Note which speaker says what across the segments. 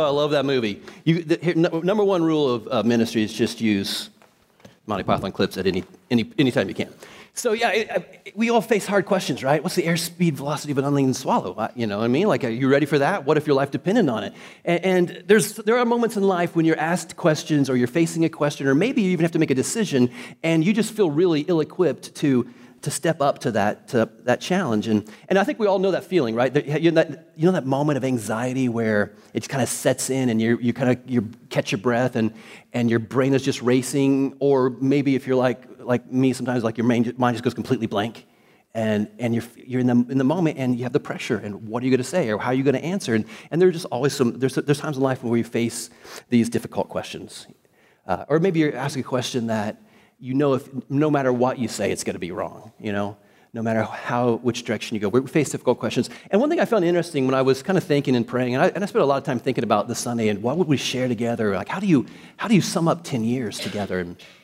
Speaker 1: I love that movie. Number one rule of ministry is just use Monty Python clips at any time you can. So yeah, we all face hard questions, right? What's the airspeed velocity of an unladen swallow? You know what I mean? Like, are you ready for that? What if your life depended on it? And there are moments in life when you're asked questions or you're facing a question, or maybe you even have to make a decision, and you just feel really ill-equipped to step up to that challenge. And I think we all know that feeling, right? You know that moment of anxiety where it kind of sets in and you catch your breath and your brain is just racing, or maybe if you're like me, sometimes like your mind just goes completely blank, and you're in the moment and you have the pressure, and what are you going to say or how are you going to answer? And there's just always there's times in life where you face these difficult questions, or maybe you're asking a question that you know if no matter what you say, it's going to be wrong. You know, no matter which direction you go, we face difficult questions. And one thing I found interesting when I was kind of thinking and praying, and I spent a lot of time thinking about this Sunday and what would we share together? Like, how do you sum up 10 years together?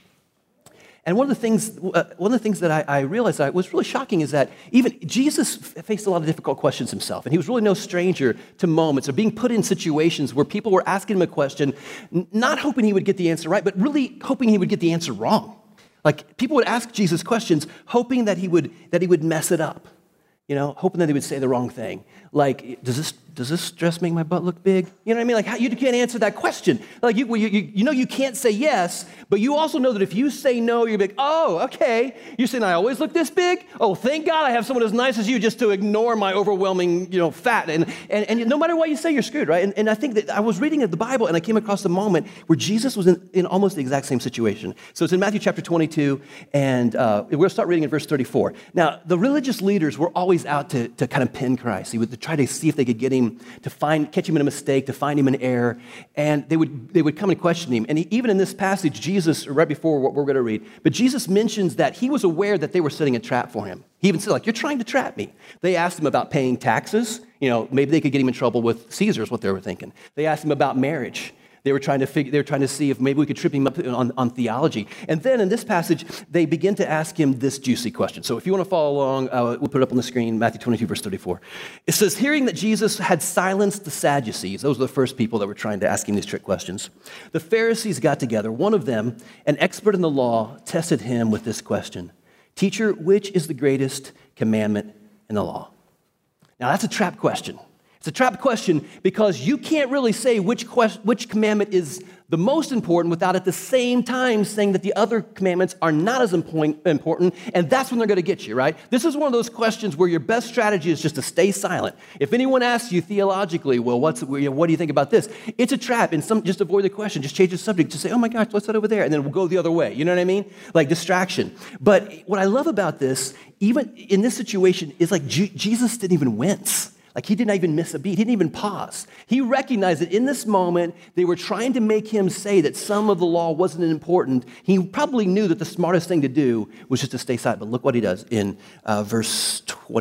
Speaker 1: And one of the things that I realized that was really shocking is that even Jesus faced a lot of difficult questions himself, and he was really no stranger to moments of being put in situations where people were asking him a question, not hoping he would get the answer right, but really hoping he would get the answer wrong. Like, people would ask Jesus questions, hoping that he would mess it up, you know, hoping that he would say the wrong thing. Like, does this dress make my butt look big? You know what I mean? Like, you can't answer that question. Like, you know you can't say yes, but you also know that if you say no, you're like, oh, okay. You're saying I always look this big? Oh, thank God I have someone as nice as you just to ignore my overwhelming, fat. And no matter what you say, you're screwed, right? And I think that I was reading the Bible and I came across a moment where Jesus was in almost the exact same situation. So it's in Matthew chapter 22, and we're going to start reading in verse 34. Now, the religious leaders were always out to kind of pin Christ. He would try to see if they could get him to catch him in a mistake, to find him in error, and they would come and question him. And even in this passage, Jesus, right before what we're going to read, but Jesus mentions that he was aware that they were setting a trap for him. He even said, like, you're trying to trap me. They asked him about paying taxes. Maybe they could get him in trouble with Caesar is what they were thinking. They asked him about marriage. They were trying to see if maybe we could trip him up on theology. And then in this passage, they begin to ask him this juicy question. So if you want to follow along, we'll put it up on the screen, Matthew 22, verse 34. It says, hearing that Jesus had silenced the Sadducees, those were the first people that were trying to ask him these trick questions, the Pharisees got together. One of them, an expert in the law, tested him with this question. Teacher, which is the greatest commandment in the law? Now, that's a trap question. It's a trap question because you can't really say which commandment is the most important without at the same time saying that the other commandments are not as important, and that's when they're going to get you, right? This is one of those questions where your best strategy is just to stay silent. If anyone asks you theologically, well, what do you think about this? It's a trap, and just avoid the question. Just change the subject. Just say, oh my gosh, what's that over there? And then we'll go the other way. You know what I mean? Like distraction. But what I love about this, even in this situation, is like Jesus didn't even wince. Like, he didn't even miss a beat. He didn't even pause. He recognized that in this moment, they were trying to make him say that some of the law wasn't important. He probably knew that the smartest thing to do was just to stay silent. But look what he does in verse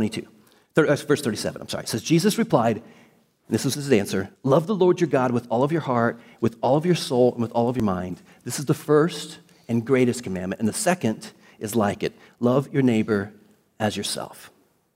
Speaker 1: 37. It says, Jesus replied, and this was his answer, love the Lord your God with all of your heart, with all of your soul, and with all of your mind. This is the first and greatest commandment. And the second is like it. Love your neighbor as yourself.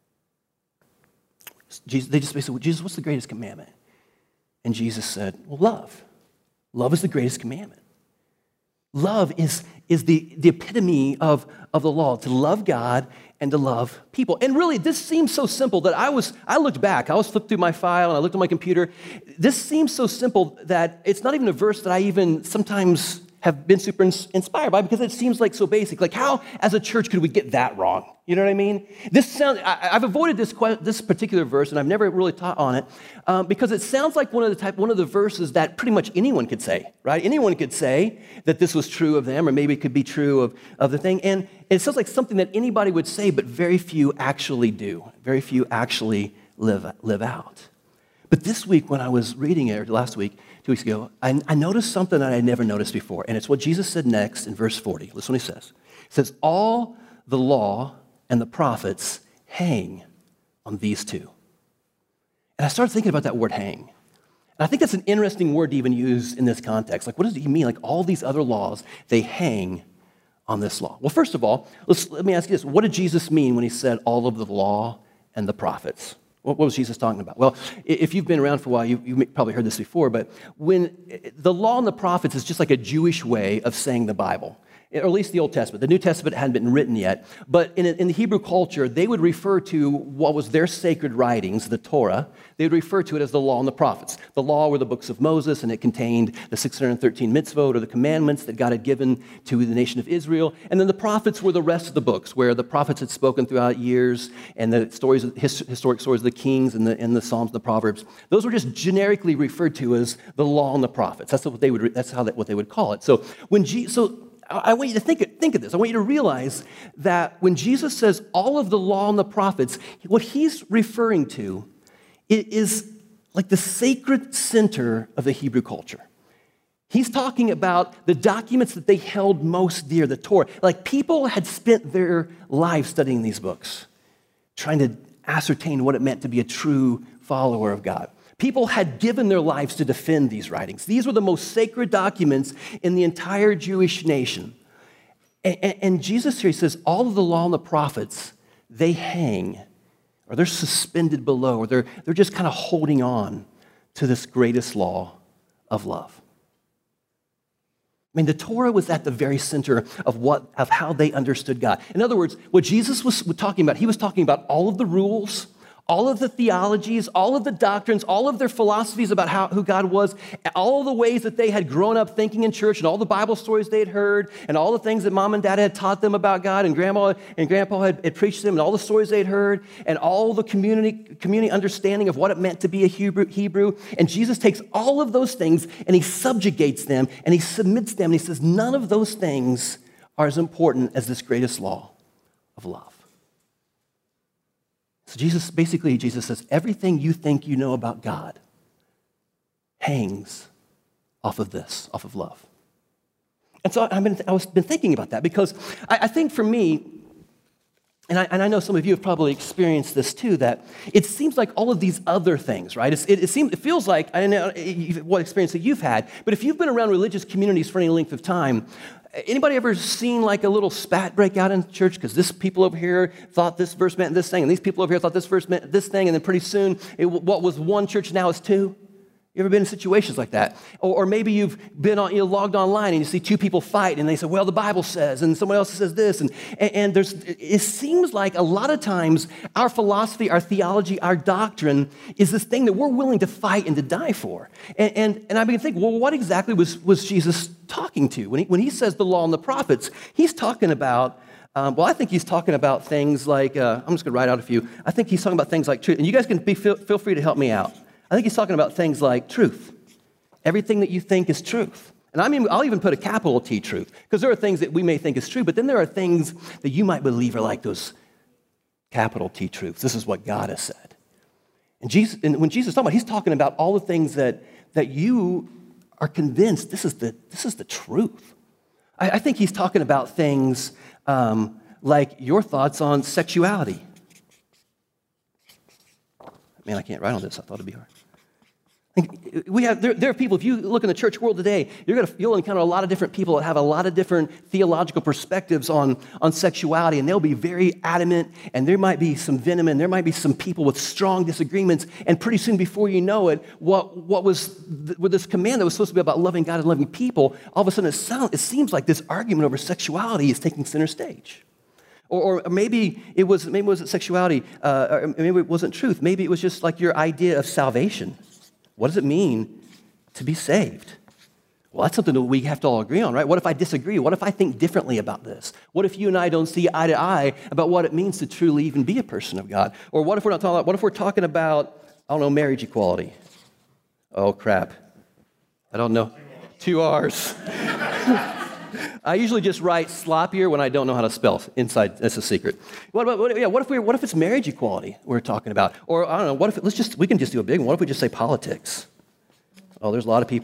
Speaker 1: They just basically, Jesus, what's the greatest commandment? And Jesus said, well, love. Love is the greatest commandment. Love is the epitome of the law, to love God and to love people. And really, this seems so simple that I looked back. I was flipped through my file, and I looked at my computer. This seems so simple that it's not even a verse that I even sometimes have been super inspired by, because it seems like so basic. Like, how, as a church, could we get that wrong? You know what I mean? I've avoided this particular verse, and I've never really taught on it, because it sounds like one of the verses that pretty much anyone could say, right? Anyone could say that this was true of them, or maybe it could be true of the thing. And it sounds like something that anybody would say, but very few actually do. Very few actually live out. But this week, when I was reading it, or last week, 2 weeks ago, I noticed something that I had never noticed before, and it's what Jesus said next in verse 40. Listen what he says. He says, all the law and the prophets hang on these two. And I started thinking about that word hang. And I think that's an interesting word to even use in this context. Like, what does he mean? Like, all these other laws, they hang on this law. Well, first of all, let me ask you this. What did Jesus mean when he said all of the law and the prophets? What was Jesus talking about? Well, if you've been around for a while, you've probably heard this before, but when the law and the prophets is just like a Jewish way of saying the Bible, or at least the Old Testament. The New Testament hadn't been written yet, but in the Hebrew culture, they would refer to what was their sacred writings, the Torah. They would refer to it as the law and the prophets. The law were the books of Moses, and it contained the 613 mitzvot, or the commandments that God had given to the nation of Israel. And then the prophets were the rest of the books, where the prophets had spoken throughout years, and the stories, historic stories of the kings and the Psalms and the Proverbs. Those were just generically referred to as the law and the prophets. That's what they would call it. So I want you to think of this. I want you to realize that when Jesus says all of the law and the prophets, what he's referring to is like the sacred center of the Hebrew culture. He's talking about the documents that they held most dear, the Torah. Like people had spent their lives studying these books, trying to ascertain what it meant to be a true follower of God. People had given their lives to defend these writings. These were the most sacred documents in the entire Jewish nation. And Jesus here, he says, all of the law and the prophets, they hang, or they're suspended below, or they're just kind of holding on to this greatest law of love. I mean, the Torah was at the very center of how they understood God. In other words, what Jesus was talking about, he was talking about all of the rules, all of the theologies, all of the doctrines, all of their philosophies about who God was, all the ways that they had grown up thinking in church, and all the Bible stories they had heard, and all the things that mom and dad had taught them about God, and grandma and grandpa had preached to them, and all the stories they had heard, and all the community understanding of what it meant to be a Hebrew. And Jesus takes all of those things, and he subjugates them, and he submits them, and he says, none of those things are as important as this greatest law of love. So Jesus says, everything you think you know about God hangs off of this, off of love. And so I've been thinking about that because I think for me, and I know some of you have probably experienced this too, that it seems like all of these other things, right? It feels like, I don't know what experience that you've had, but if you've been around religious communities for any length of time, anybody ever seen like a little spat break out in church because this people over here thought this verse meant this thing, and these people over here thought this verse meant this thing, and then pretty soon what was one church now is two? You ever been in situations like that? Or maybe you've been logged online and you see two people fight and they say, well, the Bible says, and someone else says this. And it seems like a lot of times our philosophy, our theology, our doctrine is this thing that we're willing to fight and to die for. And I begin to think, well, what exactly was Jesus talking to? When he says the law and the prophets, he's talking about I think he's talking about things like, I'm just going to write out a few. I think he's talking about things like truth. And you guys can feel free to help me out. I think he's talking about things like truth. Everything that you think is truth. And I mean, I'll even put a capital T truth, because there are things that we may think is true, but then there are things that you might believe are like those capital T truths. This is what God has said. And when Jesus is talking about, he's talking about all the things that you are convinced this is the truth. I think he's talking about things like your thoughts on sexuality. Man, I can't write on this. I thought it'd be hard. There are people, if you look in the church world today, you'll encounter a lot of different people that have a lot of different theological perspectives on sexuality, and they'll be very adamant, and there might be some venom, and there might be some people with strong disagreements, and pretty soon before you know it, with this command that was supposed to be about loving God and loving people, all of a sudden it seems like this argument over sexuality is taking center stage. Or maybe it wasn't sexuality, or maybe it wasn't truth. Maybe it was just like your idea of salvation. What does it mean to be saved? Well, that's something that we have to all agree on, right? What if I disagree? What if I think differently about this? What if you and I don't see eye to eye about what it means to truly even be a person of God? Or what if we're not talking about, what if we're talking about, I don't know, marriage equality? Oh, crap. I don't know. 2 R's. I usually just write sloppier when I don't know how to spell inside. That's a secret. What if it's marriage equality we're talking about? Or I don't know. What if we can just do a big one? What if we just say politics? Oh, there's a lot of people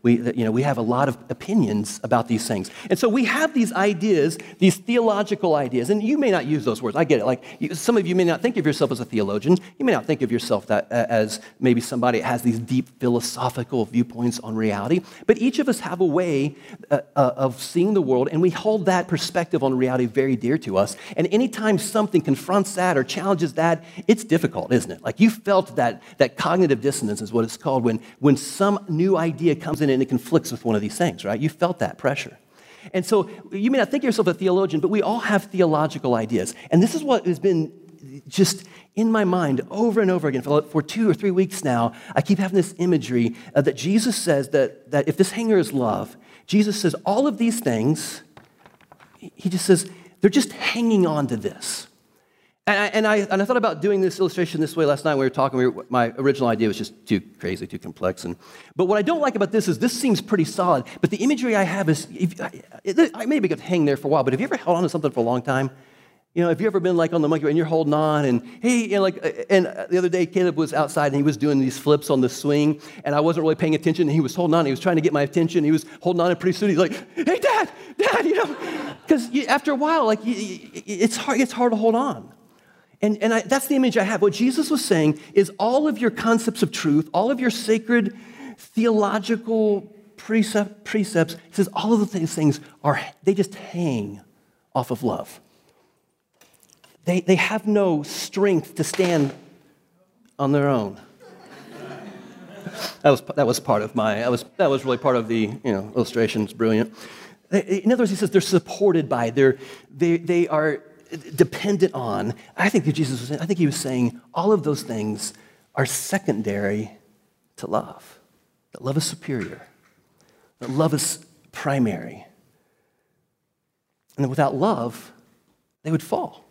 Speaker 1: we have a lot of opinions about these things. And so we have these ideas, these theological ideas, and you may not use those words. I get it. Like some of you may not think of yourself as a theologian. You may not think of yourself as maybe somebody that has these deep philosophical viewpoints on reality. But each of us have a way of seeing the world, and we hold that perspective on reality very dear to us. And anytime something confronts that or challenges that, it's difficult, isn't it? Like you felt that cognitive dissonance is what it's called when some new idea comes in and it conflicts with one of these things, right? You felt that pressure. And so you may not think of yourself a theologian, but we all have theological ideas. And this is what has been just in my mind over and over again for 2 or 3 weeks now. I keep having this imagery that Jesus says that if this hanger is love, Jesus says all of these things, he just says, they're just hanging on to this. And I thought about doing this illustration this way last night when we were talking. My original idea was just too crazy, too complex. But what I don't like about this is this seems pretty solid. But the imagery I have is, I maybe could hang there for a while, but have you ever held on to something for a long time? Have you ever been like on the monkey and you're holding on and hey, and the other day Caleb was outside and he was doing these flips on the swing and I wasn't really paying attention and he was holding on. He was trying to get my attention. He was holding on and pretty soon he's like, hey, Dad, because after a while, like it's hard to hold on. And that's the image I have. What Jesus was saying is all of your concepts of truth, all of your sacred theological precepts, he says all of these things they just hang off of love. They have no strength to stand on their own. That was part of that was really part of the illustration. It's brilliant. In other words, he says they're supported by, they are dependent on. I think he was saying all of those things are secondary to love. That love is superior. That love is primary. And that without love, they would fall.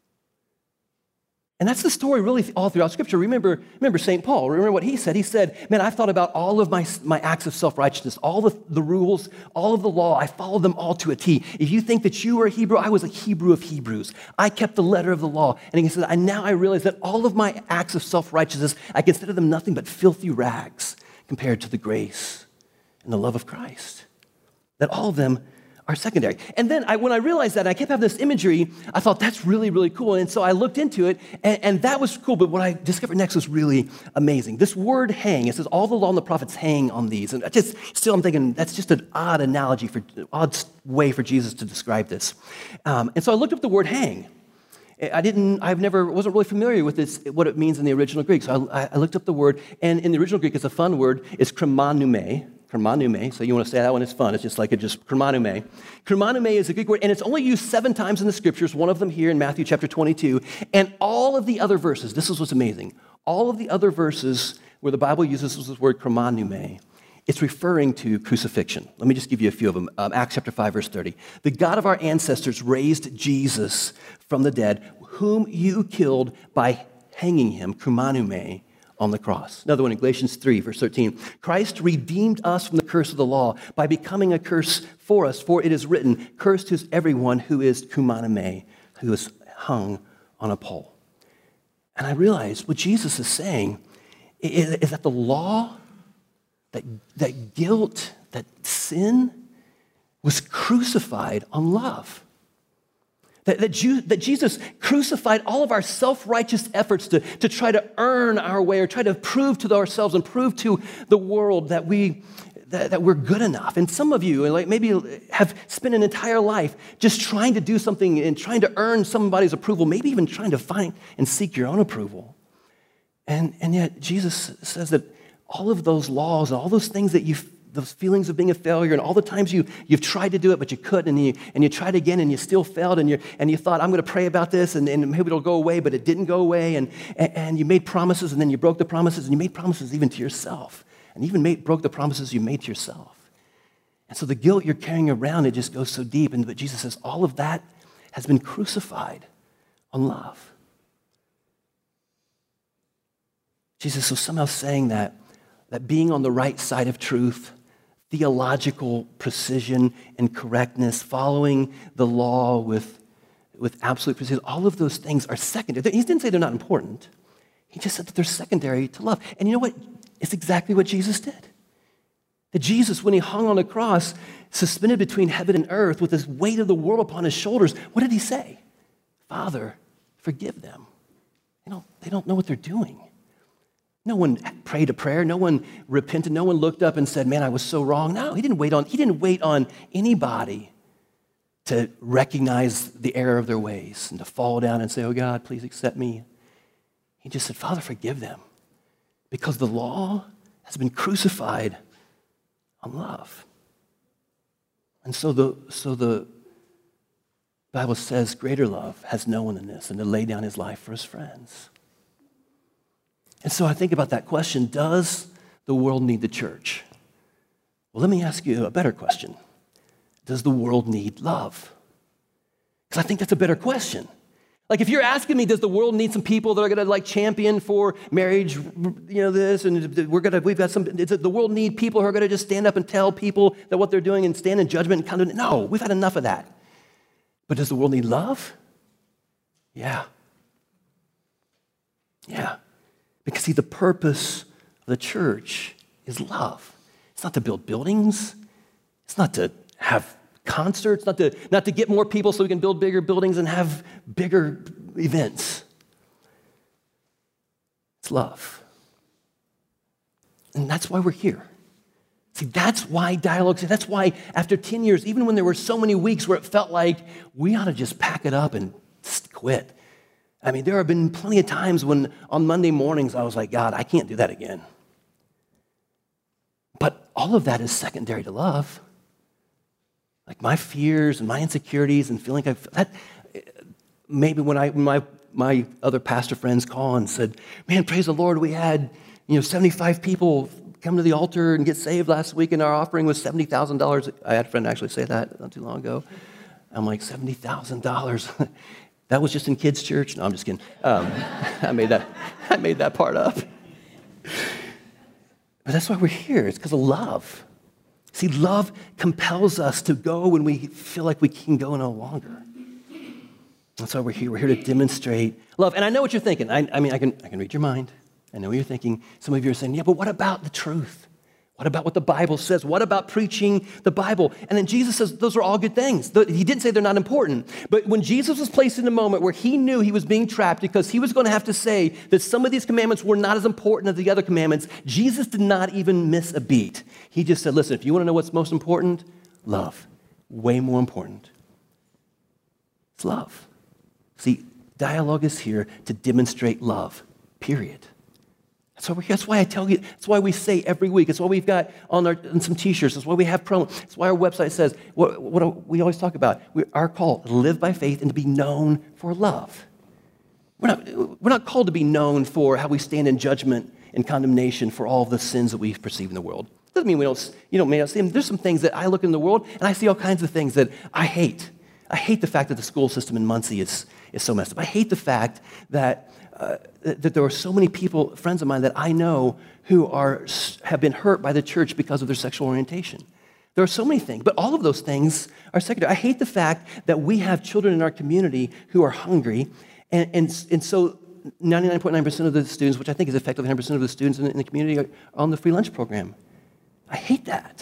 Speaker 1: And that's the story really all throughout Scripture. Remember St. Paul. Remember what he said. He said, man, I've thought about all of my acts of self-righteousness, all the rules, all of the law. I followed them all to a T. If you think that you were a Hebrew, I was a Hebrew of Hebrews. I kept the letter of the law. And he said, now I realize that all of my acts of self-righteousness, I consider them nothing but filthy rags compared to the grace and the love of Christ. That all of them are secondary. And then when I realized that, I kept having this imagery, I thought that's really, really cool. And so I looked into it, and that was cool. But what I discovered next was really amazing. This word hang, it says all the law and the prophets hang on these. And I'm thinking that's just an odd analogy, odd way for Jesus to describe this. And so I looked up the word hang. Wasn't really familiar with this, what it means in the original Greek. So I looked up the word, and in the original Greek, it's a fun word. It's chromanume. Chromanume, so you want to say that one, it's fun. It's just chromanume. Chromanume is a Greek word, and it's only used 7 times in the Scriptures, one of them here in Matthew chapter 22. And all of the other verses, this is what's amazing, all of the other verses where the Bible uses this word chromanume, it's referring to crucifixion. Let me just give you a few of them. Acts chapter 5, verse 30. The God of our ancestors raised Jesus from the dead, whom you killed by hanging him, chromanume, on the cross. Another one in Galatians 3, verse 13. Christ redeemed us from the curse of the law by becoming a curse for us, for it is written, cursed is everyone who is chromanume, who is hung on a pole. And I realized what Jesus is saying is that the law, that guilt, that sin was crucified on love. That Jesus crucified all of our self-righteous efforts to try to earn our way or try to prove to ourselves and prove to the world that we're good enough. And some of you maybe have spent an entire life just trying to do something and trying to earn somebody's approval, maybe even trying to find and seek your own approval. And yet Jesus says that all of those laws and all those things that those feelings of being a failure and all the times you've tried to do it but you couldn't and you tried again and you still failed and you thought, I'm going to pray about this and maybe it'll go away, but it didn't go away and you made promises and then you broke the promises and you made promises even to yourself and even broke the promises you made to yourself. And so the guilt you're carrying around, it just goes so deep. But Jesus says all of that has been crucified on love. Jesus was somehow saying that being on the right side of truth, theological precision and correctness, following the law with absolute precision, all of those things are secondary. He didn't say they're not important. He just said that they're secondary to love. And you know what? It's exactly what Jesus did. That Jesus, when he hung on the cross, suspended between heaven and earth with this weight of the world upon his shoulders, what did he say? Father, forgive them. They don't know what they're doing. No one prayed a prayer. No one repented. No one looked up and said, man, I was so wrong. No, he didn't wait on anybody to recognize the error of their ways and to fall down and say, oh God, please accept me. He just said, Father, forgive them, because the law has been crucified on love. And so the Bible says greater love has no one than this, and to lay down his life for his friends. And so I think about that question, does the world need the church? Well, let me ask you a better question. Does the world need love? Because I think that's a better question. Like, if you're asking me, does the world need some people that are going to champion for marriage, this, and we've got some, does the world need people who are going to just stand up and tell people that what they're doing and stand in judgment and condemn? No, we've had enough of that. But does the world need love? Yeah. Yeah. Because see, the purpose of the church is love. It's not to build buildings. It's not to have concerts, not to get more people so we can build bigger buildings and have bigger events. It's love. And that's why we're here. See, that's why Dialogue, that's why after 10 years, even when there were so many weeks where it felt like we ought to just pack it up and just quit. I mean, there have been plenty of times when on Monday mornings I was like, God, I can't do that again. But all of that is secondary to love. Like my fears and my insecurities and feeling that maybe when my other pastor friends call and said, man, praise the Lord, we had 75 people come to the altar and get saved last week, and our offering was $70,000. I had a friend actually say that not too long ago. I'm like, $70,000. That was just in kids' church? No, I'm just kidding. I made that part up. But that's why we're here. It's because of love. See, love compels us to go when we feel like we can go no longer. That's why we're here. We're here to demonstrate love. And I know what you're thinking. I mean, I can read your mind. I know what you're thinking. Some of you are saying, yeah, but what about the truth? What about what the Bible says? What about preaching the Bible? And then Jesus says those are all good things. He didn't say they're not important. But when Jesus was placed in a moment where he knew he was being trapped because he was going to have to say that some of these commandments were not as important as the other commandments, Jesus did not even miss a beat. He just said, listen, if you want to know what's most important, love. Way more important. It's love. See, Dialogue is here to demonstrate love, period. So that's why I tell you, that's why we say every week. That's why we've got on some t-shirts. That's why we have promo. That's why our website says, what we always talk about, our call, live by faith and to be known for love. We're not called to be known for how we stand in judgment and condemnation for all of the sins that we perceive in the world. It doesn't mean may not see them. There's some things that I look in the world and I see all kinds of things that I hate. I hate the fact that the school system in Muncie is so messed up. I hate the fact that there are so many people, friends of mine that I know who have been hurt by the church because of their sexual orientation. There are so many things, but all of those things are secondary. I hate the fact that we have children in our community who are hungry, and so 99.9% of the students, which I think is effectively 100% of the students in the community, are on the free lunch program. I hate that.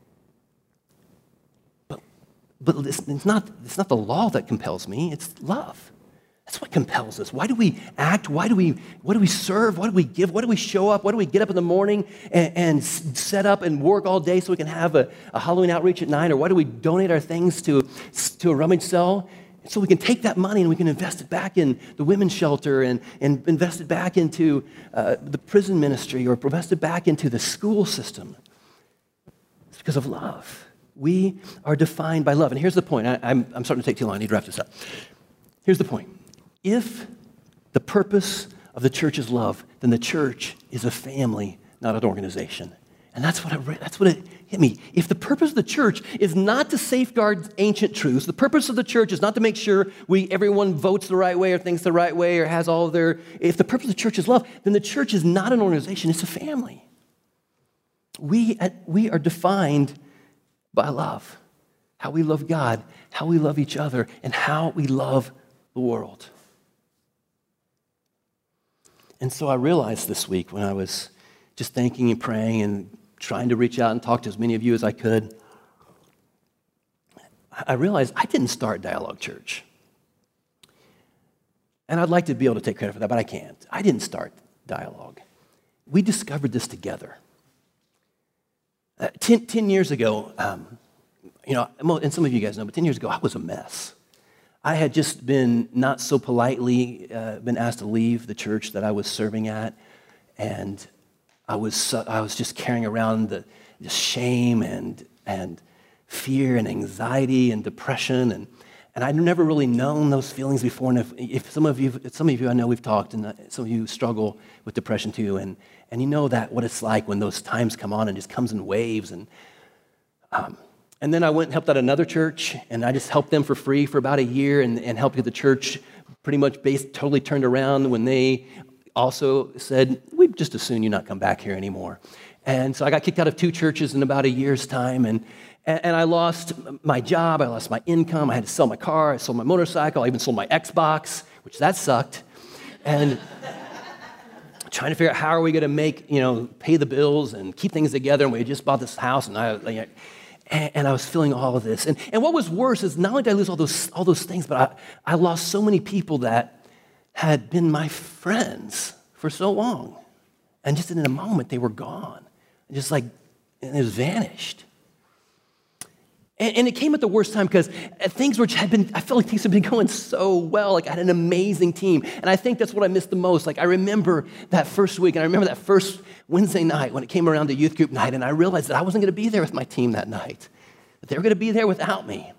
Speaker 1: But it's not the law that compels me, it's love. That's what compels us. Why do we act? Why do we serve? Why do we give? Why do we show up? Why do we get up in the morning and set up and work all day so we can have a Halloween outreach at night? Or why do we donate our things to a rummage sale? So we can take that money and we can invest it back in the women's shelter and invest it back into the prison ministry or invest it back into the school system. It's because of love. We are defined by love. And here's the point. I'm starting to take too long. I need to wrap this up. Here's the point. If the purpose of the church is love, then the church is a family, not an organization. And that's what it hit me. If the purpose of the church is not to safeguard ancient truths, the purpose of the church is not to make sure everyone votes the right way or thinks the right way or has all of their... If the purpose of the church is love, then the church is not an organization, it's a family. We are defined by love. How we love God, how we love each other, and how we love the world. And so I realized this week when I was just thinking and praying and trying to reach out and talk to as many of you as I could, I realized I didn't start Dialogue Church. And I'd like to be able to take credit for that, but I can't. I didn't start Dialogue. We discovered this together. 10 years ago, and some of you guys know, but 10 years ago, I was a mess. I had just been not so politely been asked to leave the church that I was serving at, and I was just carrying around the shame and fear and anxiety and depression, and I'd never really known those feelings before. And if some of you I know we've talked, and some of you struggle with depression too, and you know that what it's like when those times come on and just comes in waves. And then I went and helped out another church, and I just helped them for free for about a year, and helped get the church pretty much totally turned around when they also said, we'd just as soon you not come back here anymore. And so I got kicked out of 2 churches in about a year's time, and I lost my job, I lost my income, I had to sell my car, I sold my motorcycle, I even sold my Xbox, which that sucked. And trying to figure out how are we going to make, pay the bills and keep things together, and we had just bought this house, and I was feeling all of this. And what was worse is not only did I lose all those things, but I lost so many people that had been my friends for so long. And just in a moment, they were gone. And it was vanished. And it came at the worst time because I felt like things had been going so well. Like I had an amazing team. And I think that's what I missed the most. Like I remember that first week, and I remember that first Wednesday night when it came around to youth group night, and I realized that I wasn't going to be there with my team that night. That they were going to be there without me.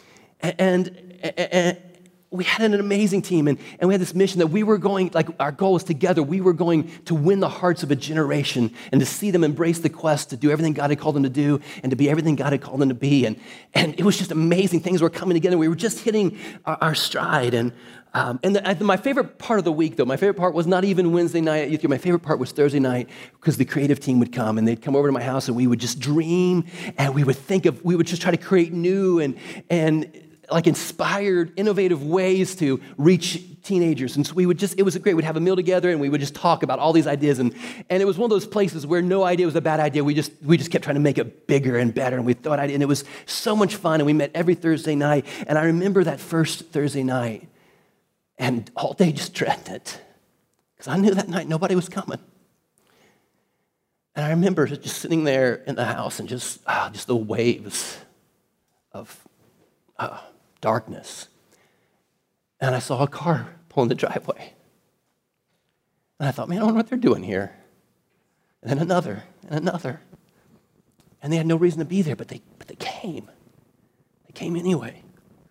Speaker 1: And we had an amazing team, and we had this mission that we were going, like our goal was together, we were going to win the hearts of a generation and to see them embrace the quest to do everything God had called them to do and to be everything God had called them to be. And it was just amazing. Things were coming together. We were just hitting our stride. And my favorite part of the week, though, my favorite part was not even Wednesday night at youth group. My favorite part was Thursday night because the creative team would come, and they'd come over to my house, and we would just dream, and we would just try to create new and like inspired, innovative ways to reach teenagers. And so it was great. We'd have a meal together, and we would just talk about all these ideas. And it was one of those places where no idea was a bad idea. We just kept trying to make it bigger and better, and we thought ideas, and it was so much fun. And we met every Thursday night. And I remember that first Thursday night, and all day just dreaded it, because I knew that night nobody was coming. And I remember just sitting there in the house and just the waves of darkness. And I saw a car pull in the driveway. And I thought, man, I wonder what they're doing here. And then another, and another. And they had no reason to be there, but they came. They came anyway.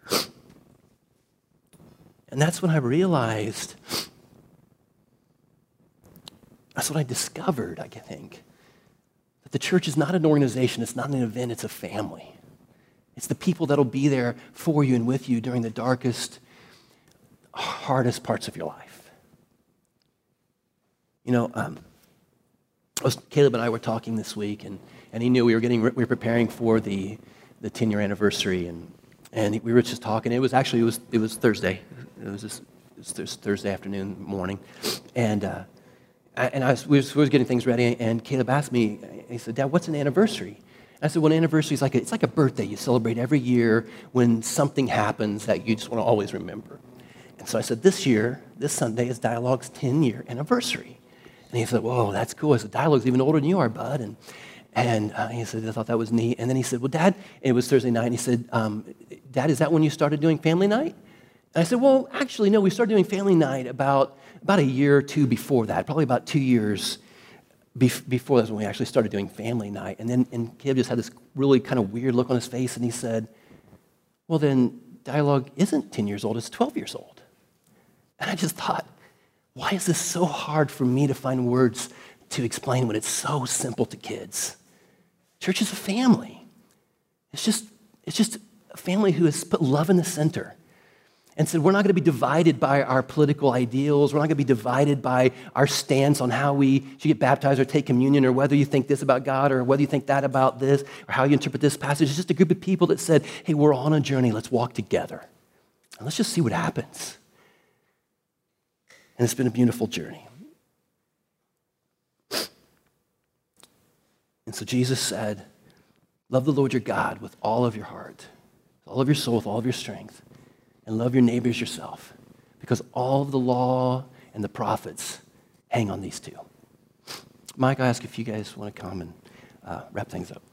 Speaker 1: And that's when I realized, that's what I discovered, I think, that the church is not an organization, it's not an event, it's a family. It's the people that'll be there for you and with you during the darkest, hardest parts of your life. Caleb and I were talking this week, and he knew we were preparing for the 10-year anniversary, and we were just talking. It was Thursday. It was Thursday afternoon, morning, and we were getting things ready, and Caleb asked me, he said, "Dad, what's an anniversary?" I said, well, an anniversary is it's like a birthday. You celebrate every year when something happens that you just want to always remember. And so I said, this Sunday is Dialogue's 10-year anniversary. And he said, whoa, that's cool. I said, Dialogue's even older than you are, bud. And he said, I thought that was neat. And then he said, well, Dad, and it was Thursday night, and he said, Dad, is that when you started doing family night? And I said, well, actually, no, we started doing family night about a year or two before that, probably about 2 years before that's when we actually started doing family night. And Caleb just had this really kind of weird look on his face, and he said, well, then Dialogue isn't 10 years old, it's 12 years old. And I just thought, why is this so hard for me to find words to explain when it's so simple to kids? Church is a family. It's just a family who has put love in the center and said, we're not going to be divided by our political ideals. We're not going to be divided by our stance on how we should get baptized or take communion, or whether you think this about God or whether you think that about this, or how you interpret this passage. It's just a group of people that said, hey, we're on a journey. Let's walk together. And let's just see what happens. And it's been a beautiful journey. And so Jesus said, love the Lord your God with all of your heart, with all of your soul, with all of your strength, and love your neighbors yourself, because all of the law and the prophets hang on these two. Mike, I ask if you guys want to come and wrap things up.